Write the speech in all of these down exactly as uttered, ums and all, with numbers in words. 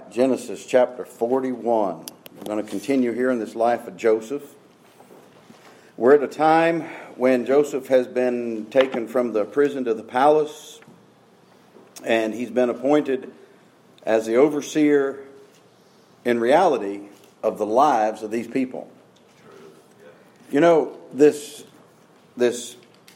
Genesis chapter forty-one. We're going to continue here in this life of Joseph. We're at a time when Joseph has been taken from the prison to the palace, and he's been appointed as the overseer in reality of the lives of these people. You know, this, this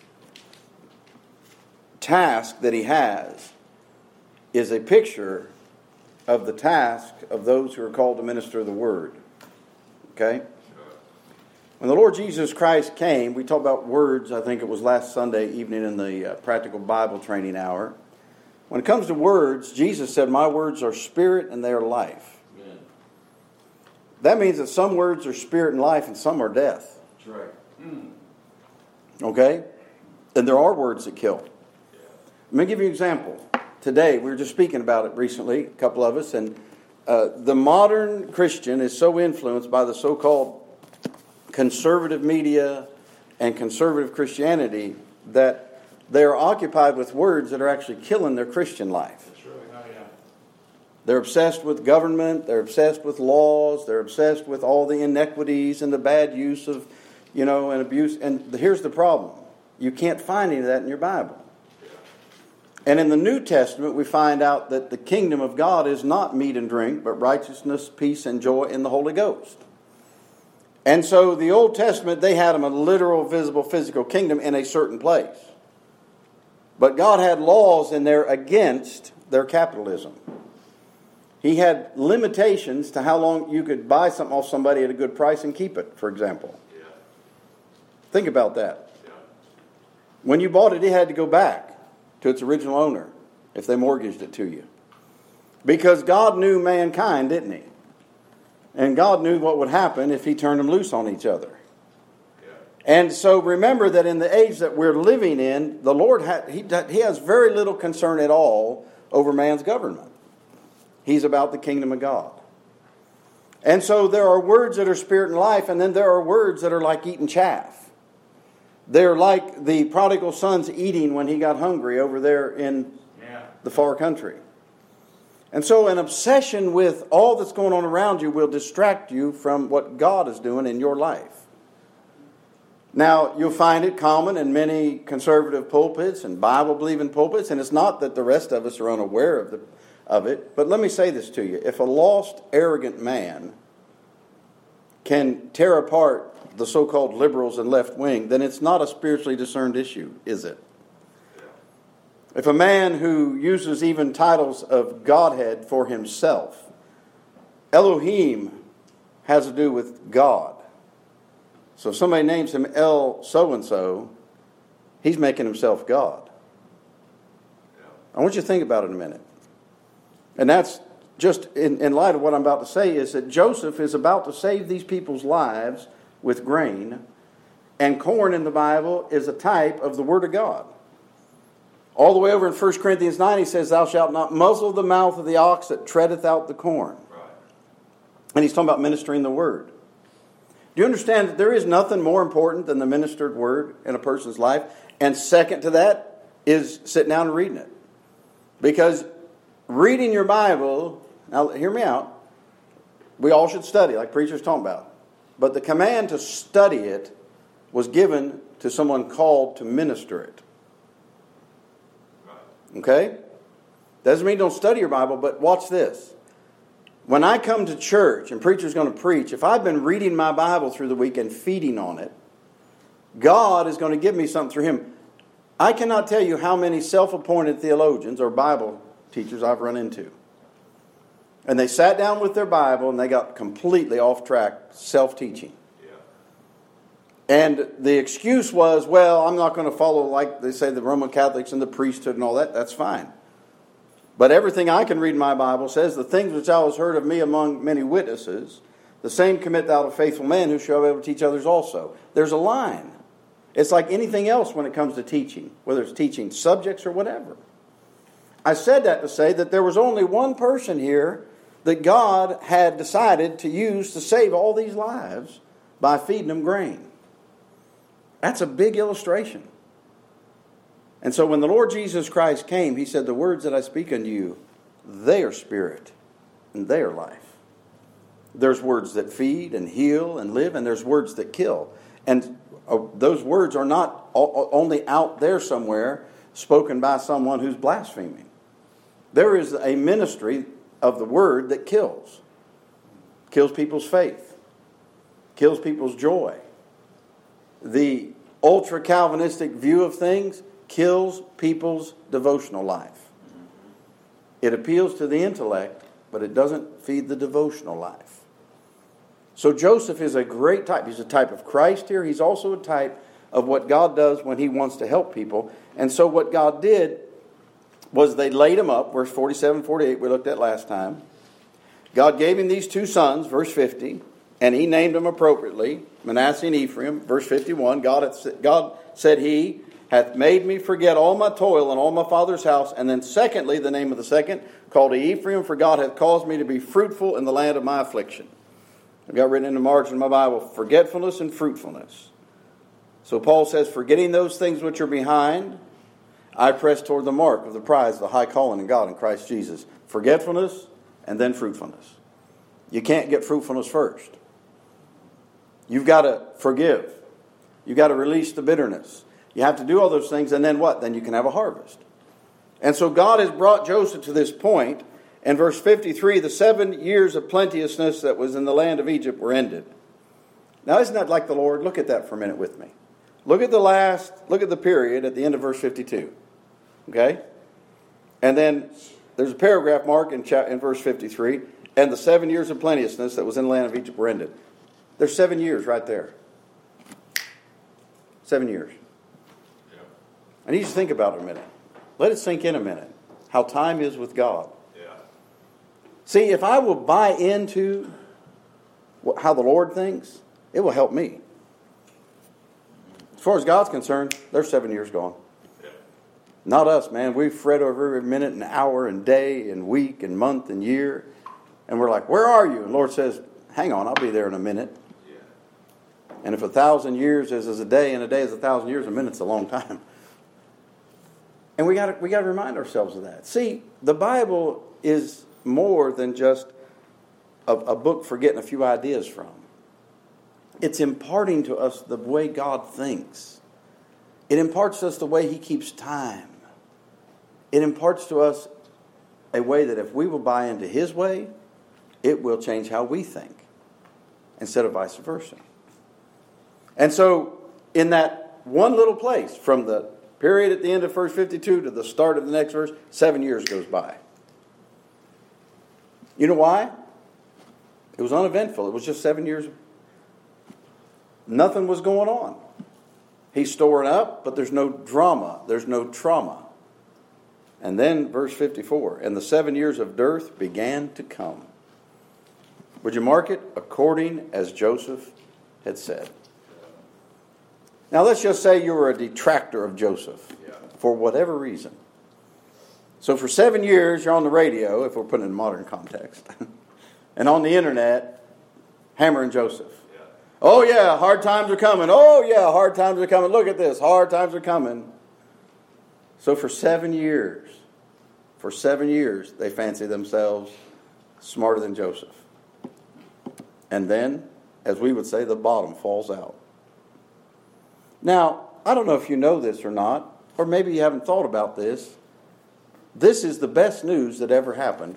task that he has is a picture of the task of those who are called to minister the word. Okay? When the Lord Jesus Christ came, we talked about words, I think it was last Sunday evening in the uh, practical Bible training hour. When it comes to words, Jesus said, "My words are spirit and they are life." Amen. That means that some words are spirit and life and some are death. That's right. Mm. Okay? And there are words that kill. Yeah. Let me give you an example. Today, we were just speaking about it recently, a couple of us, and uh, the modern Christian is so influenced by the so-called conservative media and conservative Christianity that they are occupied with words that are actually killing their Christian life. That's really not, yeah. They're obsessed with government, they're obsessed with laws, they're obsessed with all the inequities and the bad use of, you know, and abuse. And here's the problem. You can't find any of that in your Bible. And in the New Testament, we find out that the kingdom of God is not meat and drink, but righteousness, peace, and joy in the Holy Ghost. And so the Old Testament, they had them a literal, visible, physical kingdom in a certain place. But God had laws in there against their capitalism. He had limitations to how long you could buy something off somebody at a good price and keep it, for example. Yeah. Think about that. Yeah. When you bought it, it had to go back to its original owner if they mortgaged it to you. Because God knew mankind, didn't he? And God knew what would happen if he turned them loose on each other. Yeah. And so remember that in the age that we're living in, the Lord ha- he, he has very little concern at all over man's government. He's about the kingdom of God. And so there are words that are spirit and life, and then there are words that are like eating chaff. They're like the prodigal son's eating when he got hungry over there in yeah. the far country. And so an obsession with all that's going on around you will distract you from what God is doing in your life. Now, you'll find it common in many conservative pulpits and Bible-believing pulpits, and it's not that the rest of us are unaware of, the, of it. But let me say this to you. If a lost, arrogant man can tear apart the so-called liberals and left wing, then it's not a spiritually discerned issue, is it? If a man who uses even titles of Godhead for himself, Elohim has to do with God. So if somebody names him El so-and-so, he's making himself God. I want you to think about it in a minute. And that's just in, in light of what I'm about to say, is that Joseph is about to save these people's lives with grain, and corn in the Bible is a type of the Word of God. All the way over in First Corinthians nine, he says, "Thou shalt not muzzle the mouth of the ox that treadeth out the corn." Right. And he's talking about ministering the Word. Do you understand that there is nothing more important than the ministered Word in a person's life? And second to that is sitting down and reading it. Because reading your Bible, now hear me out, we all should study, like preachers talking about. But the command to study it was given to someone called to minister it. Okay? Doesn't mean don't study your Bible, but watch this. When I come to church and preacher's going to preach, if I've been reading my Bible through the week and feeding on it, God is going to give me something through him. I cannot tell you how many self-appointed theologians or Bible teachers I've run into. And they sat down with their Bible and they got completely off track, self-teaching. Yeah. And the excuse was, well, I'm not going to follow, like they say, the Roman Catholics and the priesthood and all that. That's fine. But everything I can read in my Bible says, "The things which thou hast heard of me among many witnesses, the same commit thou to faithful men who shall be able to teach others also." There's a line. It's like anything else when it comes to teaching, whether it's teaching subjects or whatever. I said that to say that there was only one person here that God had decided to use to save all these lives by feeding them grain. That's a big illustration. And so when the Lord Jesus Christ came, he said, "The words that I speak unto you, they are spirit in their life. There's words that feed and heal and live, and there's words that kill. And uh, those words are not o- only out there somewhere spoken by someone who's blaspheming. There is a ministry of the word that kills. Kills people's faith. Kills people's joy. The ultra-Calvinistic view of things kills people's devotional life. It appeals to the intellect, but it doesn't feed the devotional life. So Joseph is a great type. He's a type of Christ here. He's also a type of what God does when he wants to help people. And so what God did was they laid him up, verse forty-seven, forty-eight we looked at last time. God gave him these two sons, verse fifty, and he named them appropriately, Manasseh and Ephraim, verse fifty-one. God, hath, God said, he hath made me forget all my toil and all my father's house. And then secondly, the name of the second, called Ephraim, for God hath caused me to be fruitful in the land of my affliction. I've got written in the margin of my Bible, forgetfulness and fruitfulness. So Paul says, forgetting those things which are behind, I press toward the mark of the prize, the high calling in God in Christ Jesus. Forgetfulness and then fruitfulness. You can't get fruitfulness first. You've got to forgive. You've got to release the bitterness. You have to do all those things, and then what? Then you can have a harvest. And so God has brought Joseph to this point. In verse fifty-three, the seven years of plenteousness that was in the land of Egypt were ended. Now, isn't that like the Lord? Look at that for a minute with me. Look at the last, look at the period at the end of verse fifty-two. Okay? And then there's a paragraph mark in, cha- in verse fifty-three. And the seven years of plenteousness that was in the land of Egypt were ended. There's seven years right there. Seven years. Yeah. I need you to think about it a minute. Let it sink in a minute. How time is with God. Yeah. See, if I will buy into how the Lord thinks, it will help me. As far as God's concerned, there's seven years gone. Yeah. Not us, man. We fret over every minute and hour and day and week and month and year. And we're like, where are you? And the Lord says, hang on, I'll be there in a minute. Yeah. And if a thousand years is as a day and a day is a thousand years, a minute's a long time. And we got we got to remind ourselves of that. See, the Bible is more than just a, a book for getting a few ideas from. It's imparting to us the way God thinks. It imparts to us the way He keeps time. It imparts to us a way that if we will buy into His way, it will change how we think, instead of vice versa. And so, in that one little place, from the period at the end of verse fifty-two to the start of the next verse, seven years goes by. You know why? It was uneventful. It was just seven years. Nothing was going on. He's storing up, but there's no drama. There's no trauma. And then verse fifty-four, and the seven years of dearth began to come. Would you mark it? According as Joseph had said. Now let's just say you were a detractor of Joseph for whatever reason. So for seven years you're on the radio, if we're putting it in modern context, and on the internet, hammering Joseph. Yeah. Oh yeah, hard times are coming. Oh yeah, hard times are coming. Look at this, hard times are coming. So for seven years, for seven years, they fancy themselves smarter than Joseph. And then, as we would say, the bottom falls out. Now, I don't know if you know this or not, or maybe you haven't thought about this. This is the best news that ever happened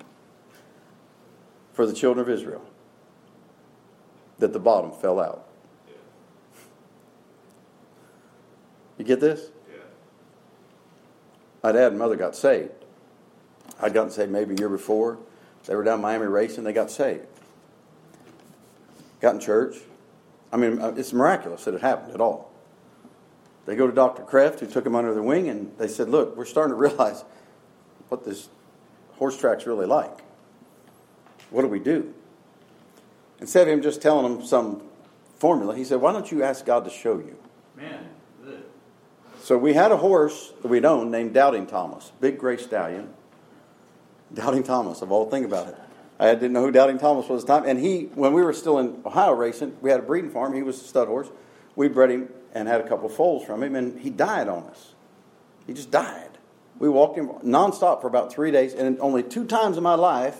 for the children of Israel. That the bottom fell out. Yeah. You get this? Yeah. My dad and mother got saved. I'd gotten saved maybe a year before. They were down in Miami racing. They got saved. Got in church. I mean, it's miraculous that it happened at all. They go to Doctor Kreft, who took him under their wing, and they said, look, we're starting to realize what this horse track's really like. What do we do? Instead of him just telling them some formula, he said, why don't you ask God to show you? Man, good. So we had a horse that we'd owned named Doubting Thomas, big gray stallion. Doubting Thomas, of all, think about it. I didn't know who Doubting Thomas was at the time. And he, when we were still in Ohio racing, we had a breeding farm. He was a stud horse. We bred him and had a couple of foals from him, and he died on us. He just died. We walked him nonstop for about three days, and only two times in my life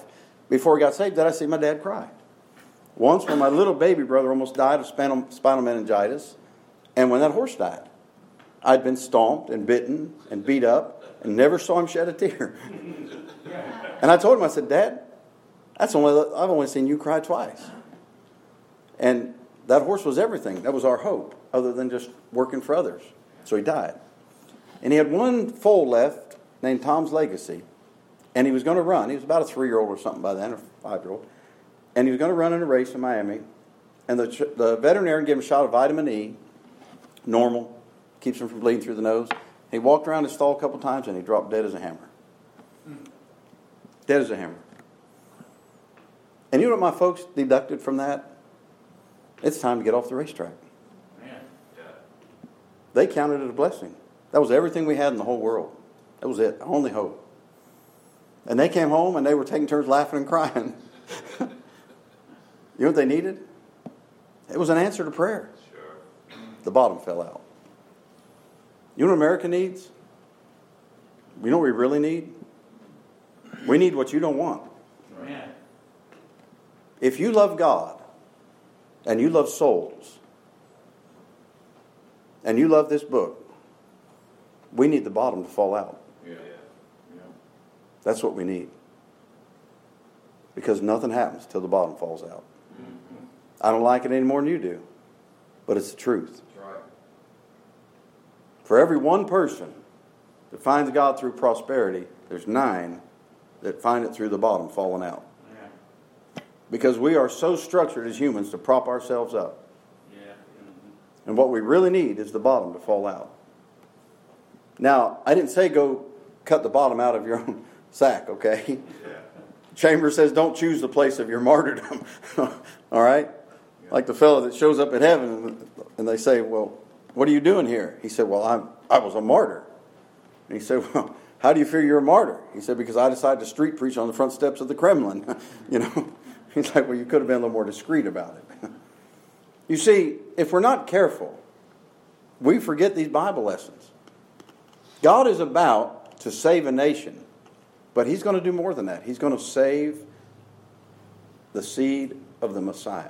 before he got saved, did I see my dad cry. Once when my little baby brother almost died of spinal, spinal meningitis, and when that horse died. I'd been stomped and bitten and beat up and never saw him shed a tear. And I told him, I said, Dad, that's only I've only seen you cry twice. And that horse was everything. That was our hope, other than just working for others. So he died. And he had one foal left named Tom's Legacy. And he was going to run. He was about a three-year-old or something by then, or five-year-old. And he was going to run in a race in Miami. And the, the veterinarian gave him a shot of vitamin E, normal, keeps him from bleeding through the nose. He walked around his stall a couple times and he dropped dead as a hammer. Dead as a hammer. And you know what my folks deducted from that? It's time to get off the racetrack. Man. Yeah. They counted it a blessing. That was everything we had in the whole world. That was it. Our only hope. And they came home and they were taking turns laughing and crying. You know what they needed? It was an answer to prayer. Sure. The bottom fell out. You know what America needs? You know what we really need? We need what you don't want. Right. If you love God and you love souls and you love this book, we need the bottom to fall out. Yeah. Yeah. That's what we need. Because nothing happens till the bottom falls out. Mm-hmm. I don't like it any more than you do, but it's the truth. That's right. For every one person that finds God through prosperity, there's nine that find it through the bottom falling out. Yeah. Because we are so structured as humans to prop ourselves up. Yeah. Mm-hmm. And what we really need is the bottom to fall out. Now, I didn't say go cut the bottom out of your own sack, okay? Yeah. Chambers says don't choose the place of your martyrdom. All right? Yeah. Like the fellow that shows up in heaven and they say, well, what are you doing here? He said, well, I'm, I was a martyr. And he said, well, how do you figure you're a martyr? He said, because I decided to street preach on the front steps of the Kremlin. You know? He's like, well, you could have been a little more discreet about it. You see, if we're not careful, we forget these Bible lessons. God is about to save a nation, but He's going to do more than that. He's going to save the seed of the Messiah.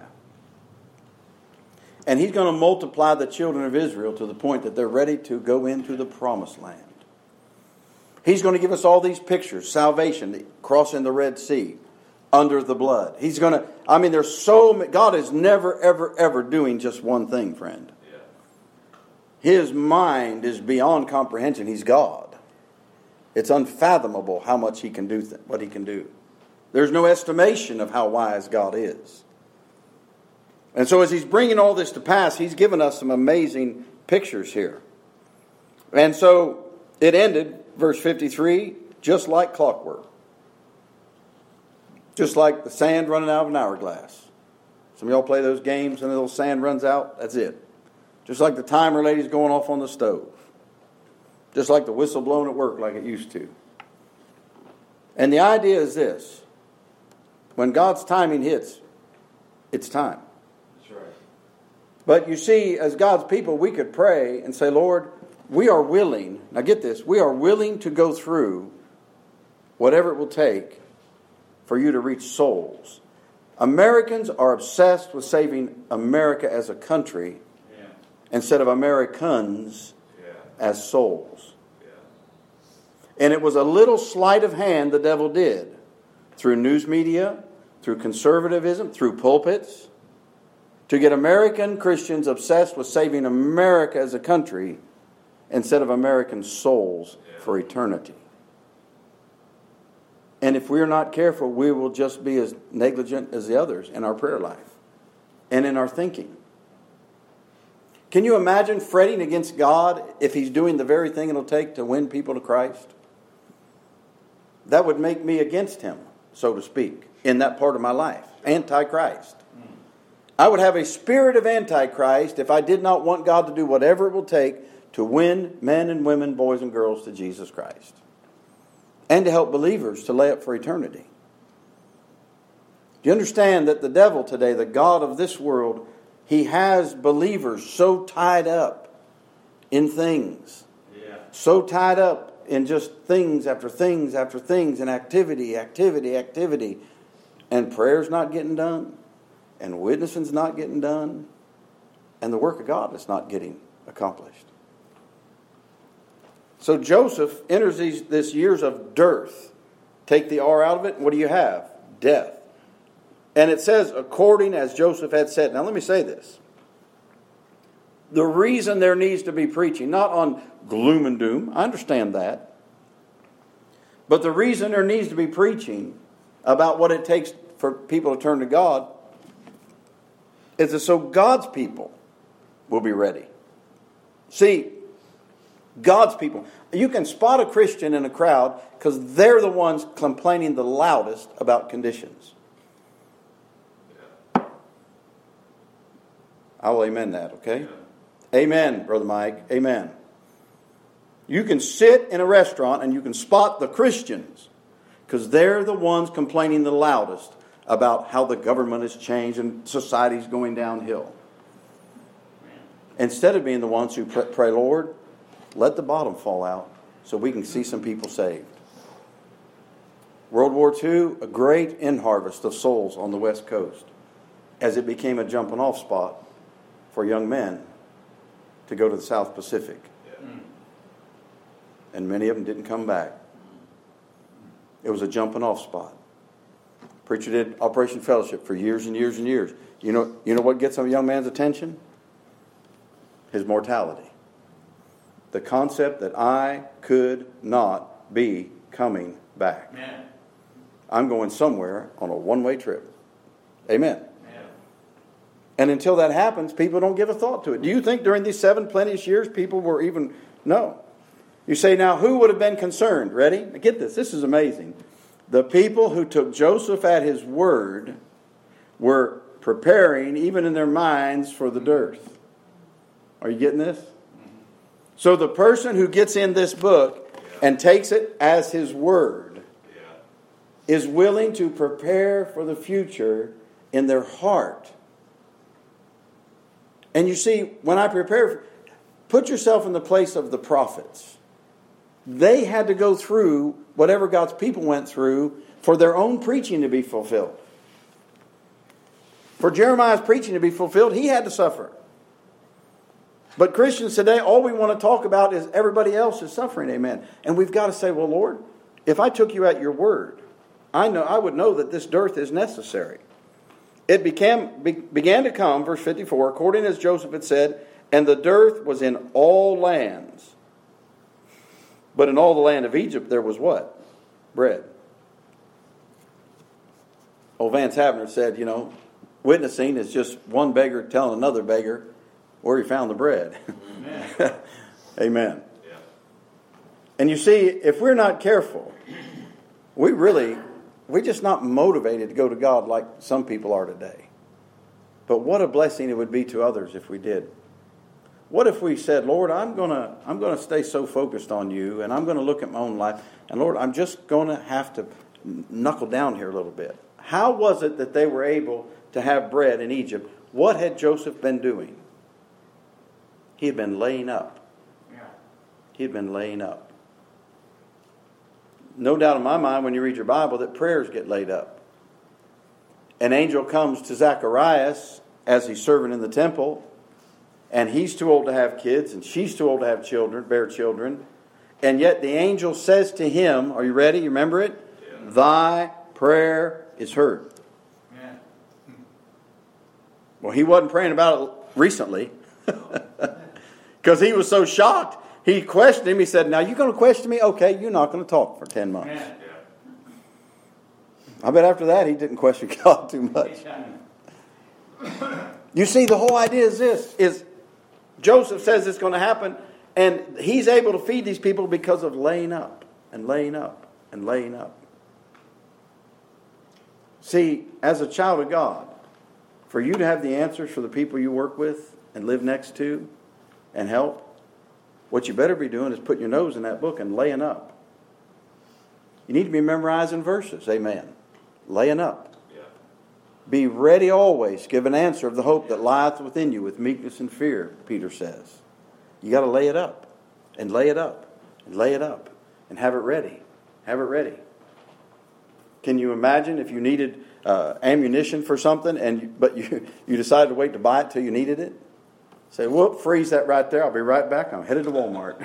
And He's going to multiply the children of Israel to the point that they're ready to go into the promised land. He's going to give us all these pictures. Salvation, crossing the Red Sea, under the blood. He's going to, I mean, there's so many, God is never, ever, ever doing just one thing, friend. Yeah. His mind is beyond comprehension. He's God. It's unfathomable how much He can do, th- what He can do. There's no estimation of how wise God is. And so as He's bringing all this to pass, He's given us some amazing pictures here. And so it ended, verse fifty-three, just like clockwork. Just like the sand running out of an hourglass. Some of y'all play those games and the little sand runs out. That's it. Just like the timer lady's going off on the stove. Just like the whistle blowing at work like it used to. And the idea is this. When God's timing hits, it's time. That's right. But you see, as God's people, we could pray and say, Lord, we are willing, now get this, we are willing to go through whatever it will take for you to reach souls. Americans are obsessed with saving America as a country yeah. instead of Americans yeah. as souls. Yeah. And it was a little sleight of hand the devil did through news media, through conservatism, through pulpits, to get American Christians obsessed with saving America as a country instead of American souls yeah. for eternity. And if we're not careful, we will just be as negligent as the others in our prayer life and in our thinking. Can you imagine fretting against God if He's doing the very thing it'll take to win people to Christ? That would make me against Him, so to speak, in that part of my life. Antichrist. I would have a spirit of Antichrist if I did not want God to do whatever it will take to win men and women, boys and girls to Jesus Christ. And to help believers to lay up for eternity. Do you understand that the devil today, the god of this world, he has believers so tied up in things. Yeah. So tied up in just things after things after things and activity, activity, activity. and prayer's not getting done, and witnessing's not getting done, and the work of God is not getting accomplished. So Joseph enters these this years of dearth. Take the R out of it, and what do you have? Death. And it says, according as Joseph had said. Now let me say this. The reason there needs to be preaching, not on gloom and doom, I understand that. But the reason there needs to be preaching about what it takes for people to turn to God is that so God's people will be ready. See, God's people. You can spot a Christian in a crowd because they're the ones complaining the loudest about conditions. I will amen that, okay? Yeah. Amen, Brother Mike. Amen. You can sit in a restaurant and you can spot the Christians because they're the ones complaining the loudest about how the government has changed and society's going downhill. Instead of being the ones who pray, pray, Lord, let the bottom fall out so we can see some people saved. World War Two, a great in-harvest of souls on the West Coast as it became a jumping off spot for young men to go to the South Pacific. Yeah. And many of them didn't come back. It was a jumping off spot. Preacher did Operation Fellowship for years and years and years. You know, you know what gets a young man's attention? His mortality. The concept that I could not be coming back. Amen. I'm going somewhere on a one-way trip. Amen. And until that happens, people don't give a thought to it. Do you think during these seven plenteous years people were even... No. You say, now, who would have been concerned? Ready? Get this. This is amazing. The people who took Joseph at his word were preparing, even in their minds, for the dearth. Are you getting this? So the person who gets in this book and takes it as his word is willing to prepare for the future in their heart. And you see, when I prepare, put yourself in the place of the prophets. They had to go through whatever God's people went through for their own preaching to be fulfilled. For Jeremiah's preaching to be fulfilled, he had to suffer. But Christians today, all we want to talk about is everybody else is suffering, amen. And we've got to say, well, Lord, if I took you at your word, I know I would know that this dearth is necessary. It became, be, began to come, verse fifty-four, according as Joseph had said, and the dearth was in all lands. But in all the land of Egypt there was what? Bread. Old Vance Havner said, you know, witnessing is just one beggar telling another beggar where he found the bread. Amen. Amen. Yeah. And you see, if we're not careful, we really... We're just not motivated to go to God like some people are today. But what a blessing it would be to others if we did. What if we said, Lord, I'm going to I'm going to stay so focused on you, and I'm going to look at my own life, and Lord, I'm just going to have to knuckle down here a little bit. How was it that they were able to have bread in Egypt? What had Joseph been doing? He had been laying up. Yeah. He had been laying up. No doubt in my mind when you read your Bible that prayers get laid up. An angel comes to Zacharias as he's serving in the temple, and he's too old to have kids, and she's too old to have children, bear children. And yet the angel says to him, are you ready? You remember it? Yeah. Thy prayer is heard. Yeah. Well, he wasn't praying about it recently because he was so shocked. He questioned him. He said, now you're going to question me? Okay, you're not going to talk for ten months. Yeah. I bet after that he didn't question God too much. You see, the whole idea is this, is Joseph says it's going to happen, and he's able to feed these people because of laying up and laying up and laying up. See, as a child of God, for you to have the answers for the people you work with and live next to and help, what you better be doing is putting your nose in that book and laying up. You need to be memorizing verses. Amen. Laying up. Yeah. Be ready always. Give an answer of the hope that lieth within you with meekness and fear, Peter says. You got to lay it up. And lay it up. And lay it up. And have it ready. Have it ready. Can you imagine if you needed uh, ammunition for something, and you, but you, you decided to wait to buy it till you needed it? Say, whoop, freeze that right there. I'll be right back. I'm headed to Walmart.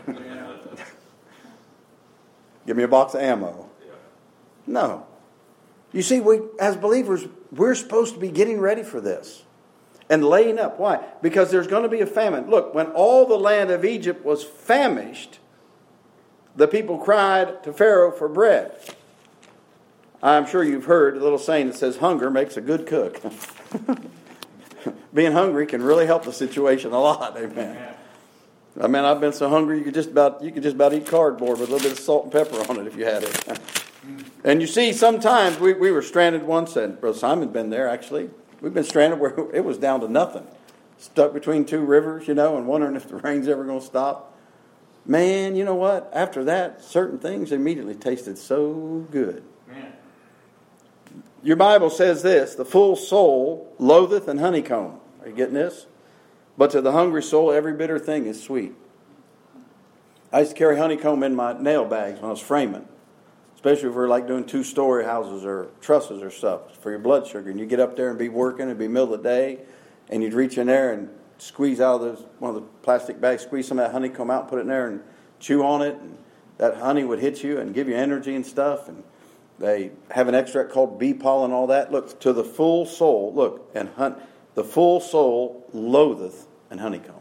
Give me a box of ammo. No. You see, we as believers, we're supposed to be getting ready for this and laying up. Why? Because there's going to be a famine. Look, when all the land of Egypt was famished, the people cried to Pharaoh for bread. I'm sure you've heard a little saying that says hunger makes a good cook. Being hungry can really help the situation a lot. Amen. I mean, I've been so hungry you could just about you could just about eat cardboard with a little bit of salt and pepper on it if you had it. And you see, sometimes we, we were stranded once, and Brother Simon's been there actually. We've been stranded where it was down to nothing. Stuck between two rivers, you know, and wondering if the rain's ever going to stop. Man, you know what? After that, certain things immediately tasted so good. Man. Your Bible says this, the full soul loatheth an honeycomb. Are you getting this? But to the hungry soul, every bitter thing is sweet. I used to carry honeycomb in my nail bags when I was framing. Especially if we're like doing two-story houses or trusses or stuff for your blood sugar. And you get up there and be working, it'd be middle of the day, and you'd reach in there and squeeze out of those, one of the plastic bags, squeeze some of that honeycomb out, put it in there and chew on it. And that honey would hit you and give you energy and stuff. And they have an extract called bee pollen and all that. Look, to the full soul, look, and hun- the full soul loatheth an honeycomb.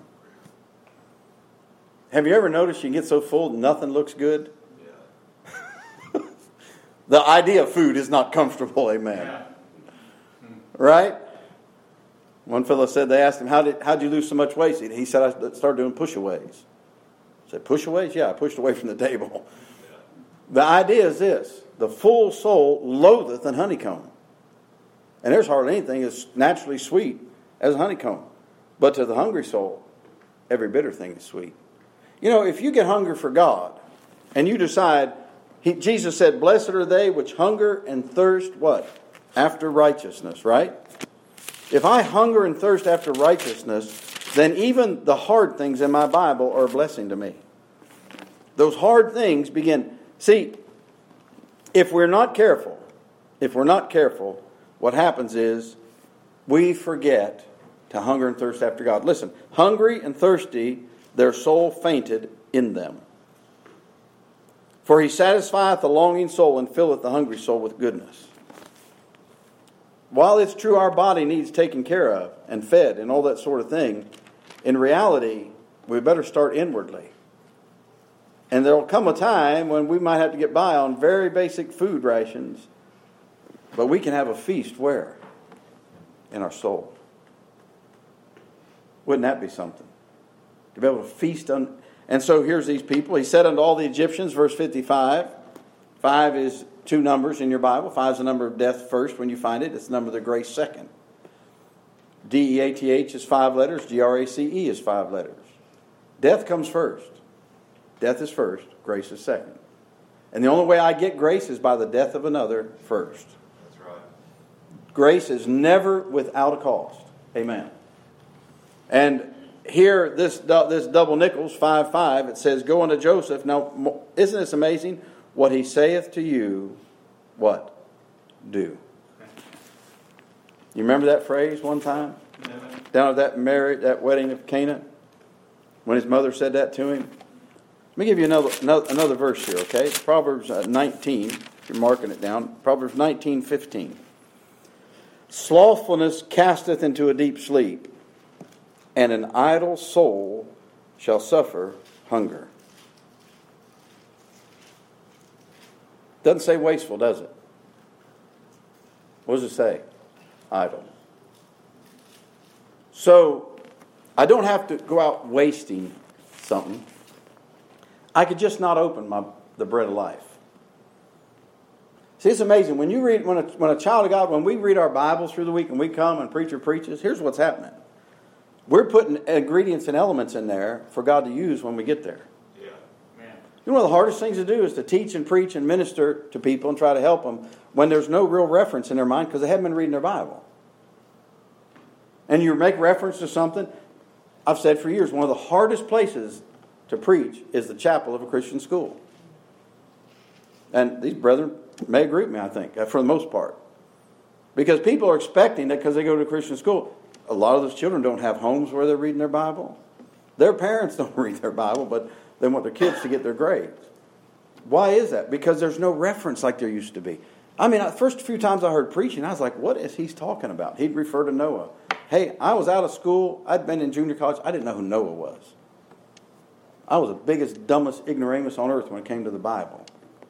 Have you ever noticed you can get so full nothing looks good? Yeah. The idea of food is not comfortable, amen. Yeah. Right? One fellow said, they asked him, how did how'd you lose so much weight? He said, I started doing push-aways. I said, push-aways? Yeah, I pushed away from the table. Yeah. The idea is this. The full soul loatheth an honeycomb. And there's hardly anything as naturally sweet as honeycomb. But to the hungry soul, every bitter thing is sweet. You know, if you get hunger for God, and you decide, he, Jesus said, blessed are they which hunger and thirst, what? After righteousness, right? If I hunger and thirst after righteousness, then even the hard things in my Bible are a blessing to me. Those hard things begin. See, if we're not careful, if we're not careful, what happens is we forget to hunger and thirst after God. Listen, hungry and thirsty, their soul fainted in them. For he satisfieth the longing soul and filleth the hungry soul with goodness. While it's true our body needs taken care of and fed and all that sort of thing, in reality, we better start inwardly. And there will come a time when we might have to get by on very basic food rations, but we can have a feast where? In our soul. Wouldn't that be something? To be able to feast on. And so here's these people. He said unto all the Egyptians, verse fifty-five. Five is two numbers in your Bible. Five is the number of death first when you find it. It's the number of the grace second. D E A T H is five letters. G R A C E is five letters. Death comes first. Death is first. Grace is second. And the only way I get grace is by the death of another first. That's right. Grace is never without a cost. Amen. And here, this this double nickels, five five, it says, go unto Joseph. Now, isn't this amazing? What he saith to you, what? Do. You remember that phrase one time? No. Down at that marriage, that wedding of Cana? When his mother said that to him? Let me give you another another, another verse here, okay? It's Proverbs nineteen, if you're marking it down. Proverbs nineteen fifteen. Slothfulness casteth into a deep sleep, and an idle soul shall suffer hunger. Doesn't say wasteful, does it? What does it say? Idle. So, I don't have to go out wasting something. I could just not open my the bread of life. See, it's amazing. When you read, when a, when a child of God, when we read our Bibles through the week and we come and preacher preaches, here's what's happening. We're putting ingredients and elements in there for God to use when we get there. Yeah. Man. You know, one of the hardest things to do is to teach and preach and minister to people and try to help them when there's no real reference in their mind because they haven't been reading their Bible. And you make reference to something. I've said for years, one of the hardest places to preach is the chapel of a Christian school. And these brethren may agree with me, I think, for the most part. Because people are expecting that because they go to a Christian school. A lot of those children don't have homes where they're reading their Bible. Their parents don't read their Bible, but they want their kids to get their grades. Why is that? Because there's no reference like there used to be. I mean, the first few times I heard preaching, I was like, what is he talking about? He'd refer to Noah. Hey, I was out of school. I'd been in junior college. I didn't know who Noah was. I was the biggest, dumbest ignoramus on earth when it came to the Bible.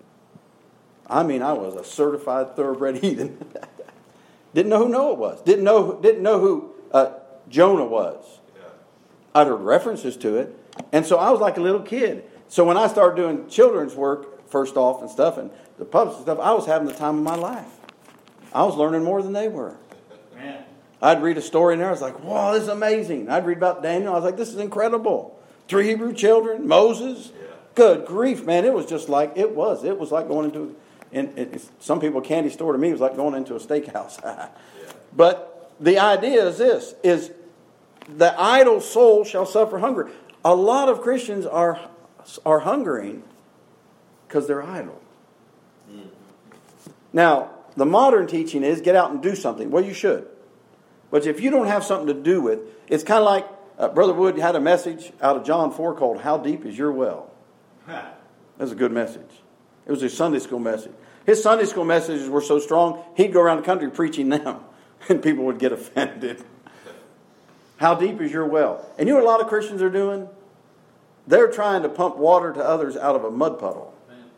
I mean, I was a certified thoroughbred heathen. Didn't know who Noah was. Didn't know, didn't know who uh, Jonah was. Yeah. I'd heard references to it. And so I was like a little kid. So when I started doing children's work, first off and stuff, and the pubs and stuff, I was having the time of my life. I was learning more than they were. Man. I'd read a story in there. I was like, wow, this is amazing. I'd read about Daniel. I was like, this is incredible. Three Hebrew children, Moses. Yeah. Good grief, man. It was just like, it was. It was like going into, in, in, some people, a candy store to me was like going into a steakhouse. Yeah. But the idea is this, is the idle soul shall suffer hunger. A lot of Christians are, are hungering because they're idle. Mm. Now, the modern teaching is get out and do something. Well, you should. But if you don't have something to do with, it's kind of like uh, Brother Wood had a message out of John four called How Deep Is Your Well? That's a good message. It was his Sunday school message. His Sunday school messages were so strong, he'd go around the country preaching them. And people would get offended. How deep is your well? And you know what a lot of Christians are doing? They're trying to pump water to others out of a mud puddle.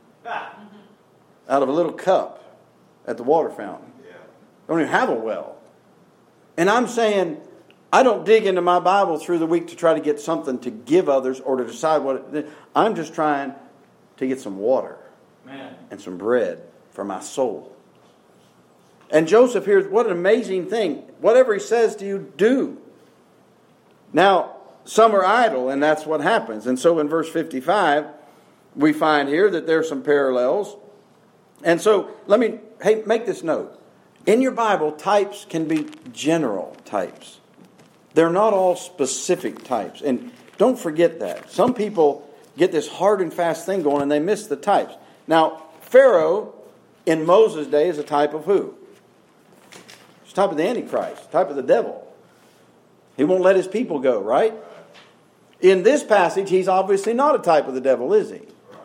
Out of a little cup at the water fountain. They don't even have a well. And I'm saying, I don't dig into my Bible through the week to try to get something to give others or to decide what it, I'm just trying to get some water. Man. And some bread for my soul. And Joseph here, what an amazing thing. Whatever he says to you, do. Now, some are idle, and that's what happens. And so in verse fifty-five, we find here that there are some parallels. And so, let me hey, make this note. In your Bible, types can be general types. They're not all specific types. And don't forget that. Some people get this hard and fast thing going, and they miss the types. Now, Pharaoh, in Moses' day, is a type of who? It's a type of the Antichrist, type of the devil. He won't let his people go, right? In this passage, he's obviously not a type of the devil, is he?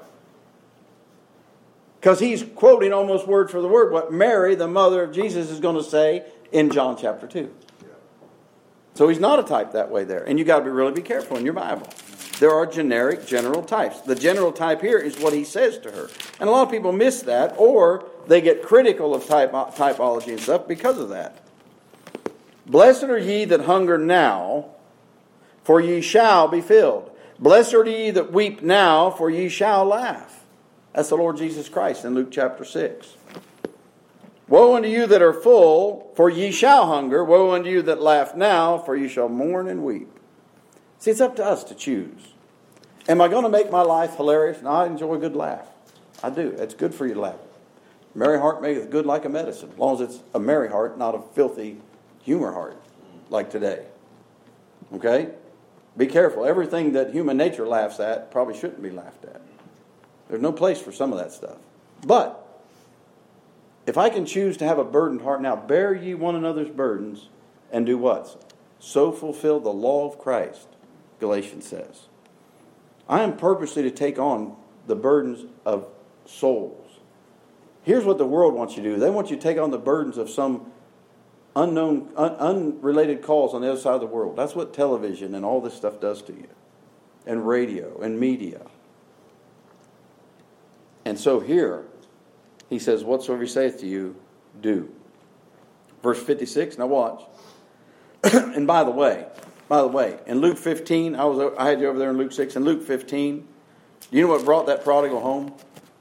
Because he's quoting almost word for the word what Mary, the mother of Jesus, is going to say in John chapter two. So he's not a type that way there. And you've got to be really be careful in your Bible. There are generic, general types. The general type here is what he says to her. And a lot of people miss that, or they get critical of type, typology and stuff because of that. Blessed are ye that hunger now, for ye shall be filled. Blessed are ye that weep now, for ye shall laugh. That's the Lord Jesus Christ in Luke chapter six. Woe unto you that are full, for ye shall hunger. Woe unto you that laugh now, for ye shall mourn and weep. See, it's up to us to choose. Am I going to make my life hilarious? No, I enjoy a good laugh. I do. It's good for you to laugh. Merry heart maketh good like a medicine. As long as it's a merry heart, not a filthy humor heart like today. Okay? Be careful. Everything that human nature laughs at probably shouldn't be laughed at. There's no place for some of that stuff. But if I can choose to have a burdened heart, now bear ye one another's burdens and do what? So fulfill the law of Christ, Galatians says. I am purposely to take on the burdens of souls. Here's what the world wants you to do. They want you to take on the burdens of some unknown, un- unrelated cause on the other side of the world. That's what television and all this stuff does to you. And radio and media. And so here, he says, whatsoever he saith to you, do. Verse fifty-six, now watch. And by the way, by the way, in Luke fifteen, I was I had you over there in Luke six. In Luke fifteen, do you know what brought that prodigal home?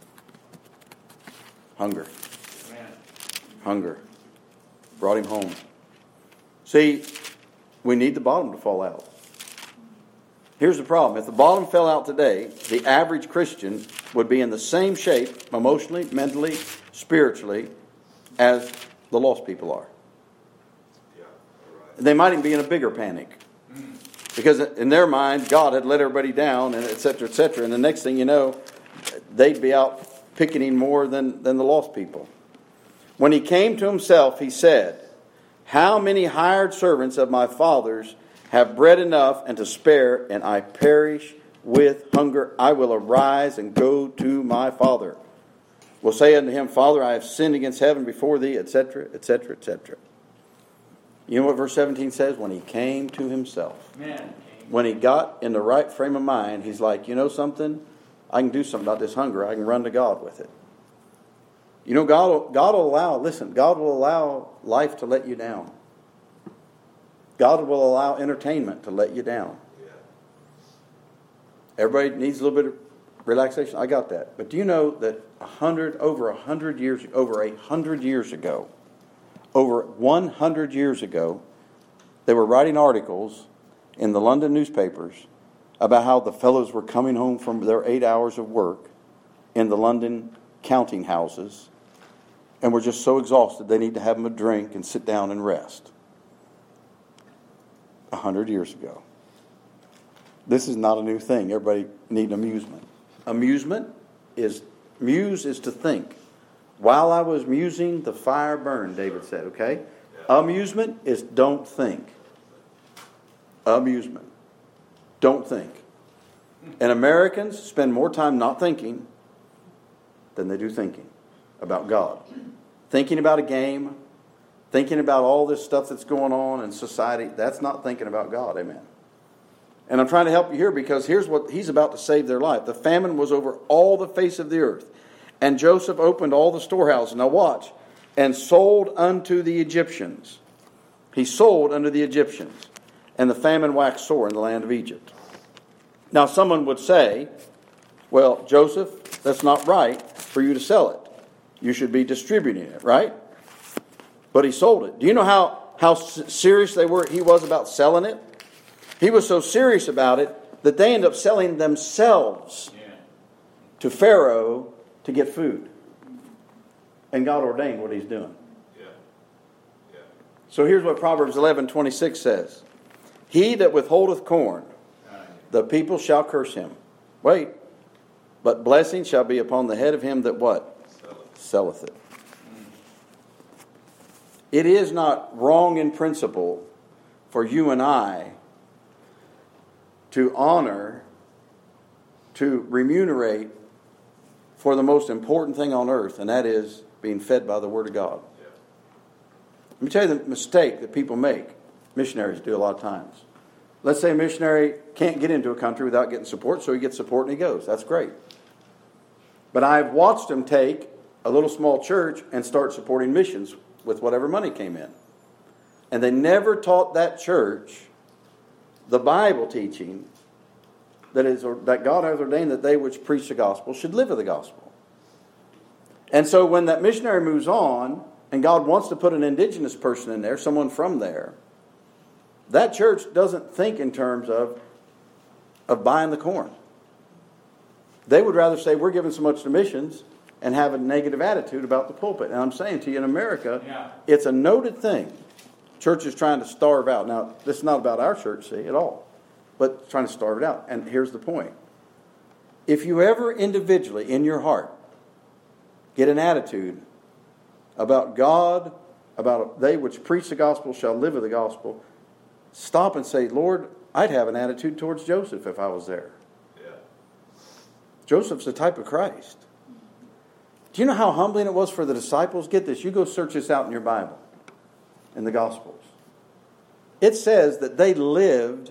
Hunger. Amen. Hunger. Brought him home. See, we need the bottom to fall out. Here's the problem. If the bottom fell out today, the average Christian would be in the same shape, emotionally, mentally, spiritually, as the lost people are. Yeah, right. They might even be in a bigger panic. Because in their mind, God had let everybody down, and et cetera, et cetera. And the next thing you know, they'd be out picketing more than, than the lost people. When he came to himself, he said, how many hired servants of my father's have bread enough and to spare, and I perish with hunger? I will arise and go to my father. Will say unto him, Father, I have sinned against heaven before thee, et cetera, et cetera, et cetera. You know what verse seventeen says? When he came to himself. Amen. When he got in the right frame of mind, he's like, you know something? I can do something about this hunger. I can run to God with it. You know, God will, God will allow, listen, God will allow life to let you down. God will allow entertainment to let you down. Everybody needs a little bit of relaxation. I got that. But do you know that a hundred, over a hundred years, over a hundred years ago, over one hundred years ago, they were writing articles in the London newspapers about how the fellows were coming home from their eight hours of work in the London counting houses and were just so exhausted they need to have them a drink and sit down and rest. A hundred years ago. This is not a new thing. Everybody needs amusement. Amusement is, muse is to think. While I was musing, the fire burned, David said, okay? Yeah. Amusement is don't think. Amusement. Don't think. And Americans spend more time not thinking than they do thinking about God. Thinking about a game, thinking about all this stuff that's going on in society, that's not thinking about God, amen. And I'm trying to help you here because here's what he's about to save their life. The famine was over all the face of the earth. And Joseph opened all the storehouses. Now watch. And sold unto the Egyptians. He sold unto the Egyptians. And the famine waxed sore in the land of Egypt. Now someone would say, well, Joseph, that's not right for you to sell it. You should be distributing it, right? But he sold it. Do you know how, how serious they were? He was about selling it? He was so serious about it that they ended up selling themselves yeah. to Pharaoh to get food. And God ordained what he's doing. Yeah. Yeah. So here's what Proverbs eleven twenty-six says. He that withholdeth corn, the people shall curse him. Wait. But blessing shall be upon the head of him that what? Selleth, Selleth it. It is not wrong in principle for you and I to honor, to remunerate for the most important thing on earth, and that is being fed by the Word of God. Yeah. Let me tell you the mistake that people make. Missionaries do a lot of times. Let's say a missionary can't get into a country without getting support, so he gets support and he goes. That's great. But I've watched him take a little small church and start supporting missions with whatever money came in. And they never taught that church the Bible teaching that is that God has ordained that they which preach the gospel should live of the gospel. And so when that missionary moves on and God wants to put an indigenous person in there, someone from there, that church doesn't think in terms of, of buying the corn. They would rather say we're giving so much to missions and have a negative attitude about the pulpit. And I'm saying to you, in America, yeah. it's a noted thing. Churches trying to starve out. Now, this is not about our church, see, at all. But trying to starve it out. And here's the point. If you ever individually, in your heart, get an attitude about God, about they which preach the gospel shall live of the gospel, stop and say, Lord, I'd have an attitude towards Joseph if I was there. Yeah. Joseph's the type of Christ. Do you know how humbling it was for the disciples? Get this. You go search this out in your Bible. In the Gospels. It says that they lived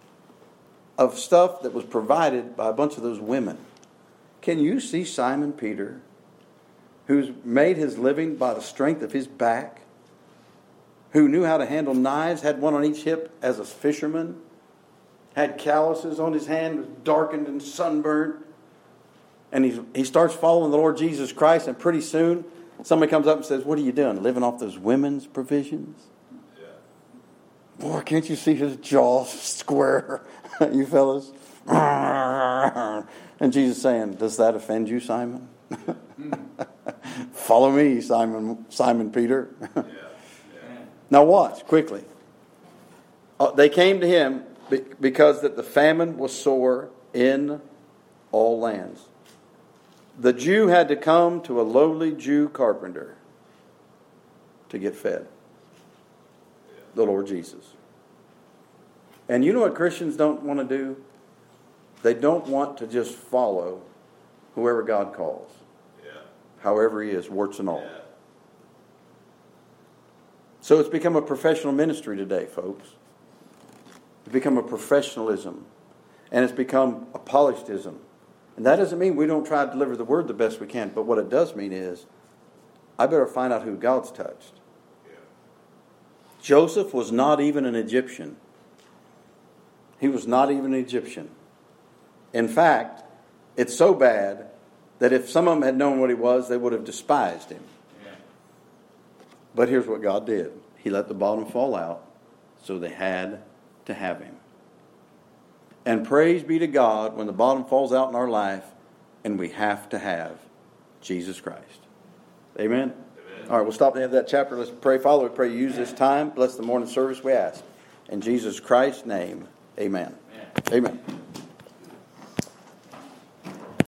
of stuff that was provided by a bunch of those women. Can you see Simon Peter, who's made his living by the strength of his back, who knew how to handle knives, had one on each hip as a fisherman, had calluses on his hand, was darkened and sunburned, and he, he starts following the Lord Jesus Christ, and pretty soon somebody comes up and says, what are you doing? Living off those women's provisions? Yeah. Boy, can't you see his jaws square, you fellas? And Jesus saying, does that offend you, Simon? Follow me, Simon Simon Peter. Yeah. Yeah. Now watch, quickly. Uh, they came to him because that the famine was sore in all lands. The Jew had to come to a lowly Jew carpenter. to get fed. The Lord Jesus. And you know what Christians don't want to do? They don't want to just follow whoever God calls. Yeah. However he is, warts and all. Yeah. So it's become a professional ministry today, folks. It's become a professionalism. And it's become a polished-ism. And that doesn't mean we don't try to deliver the word the best we can. But what it does mean is, I better find out who God's touched. Yeah. Joseph was not even an Egyptian. He was not even an Egyptian. In fact, it's so bad that if some of them had known what he was, they would have despised him. Yeah. But here's what God did. He let the bottom fall out, so they had to have him. And praise be to God when the bottom falls out in our life and we have to have Jesus Christ. Amen? Amen. All right, we'll stop at the end of that chapter. Let's pray. Father, we pray you use this time. Bless the morning service, we ask. In Jesus Christ's name, amen. Amen. Amen.